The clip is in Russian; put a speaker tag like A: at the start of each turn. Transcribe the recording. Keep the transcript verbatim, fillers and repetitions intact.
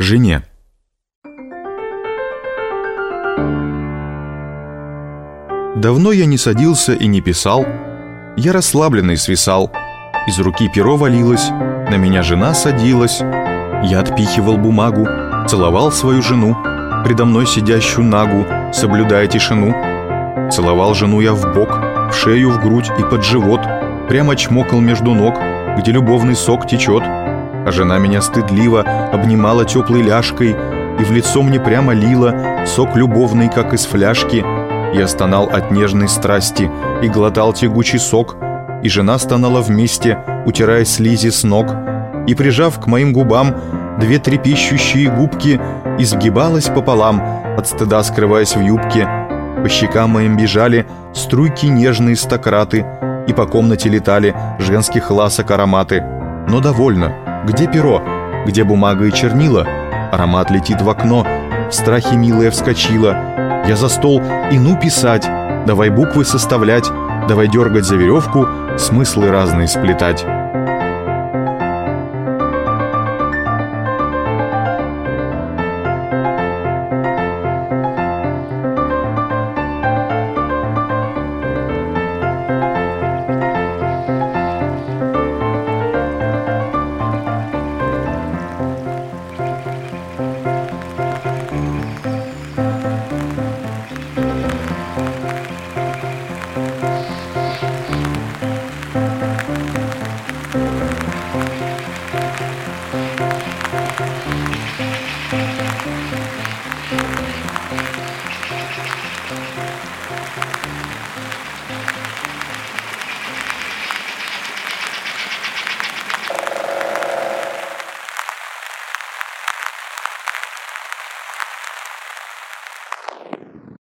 A: жене. Давно я не садился и не писал, я расслабленный свисал. Из руки перо валилось, на меня жена садилась. Я отпихивал бумагу, целовал свою жену, предо мной сидящую нагу, соблюдая тишину. Целовал жену я в бок, в шею, в грудь и под живот, прямо чмокал между ног, где любовный сок течет. А жена меня стыдливо обнимала теплой ляжкой и в лицо мне прямо лила сок любовный, как из фляжки. Я стонал от нежной страсти и глотал тягучий сок, и жена стонала вместе, утирая слизи с ног, и, прижав к моим губам две трепещущие губки, изгибалась пополам, от стыда скрываясь в юбке. По щекам моим бежали струйки нежные стократы, и по комнате летали женских ласок ароматы. Но довольно. Где перо? Где бумага и чернила? Аромат летит в окно. В страхе милая вскочила. Я за стол и ну писать. Давай буквы составлять. Давай дергать за веревку, смыслы разные сплетать.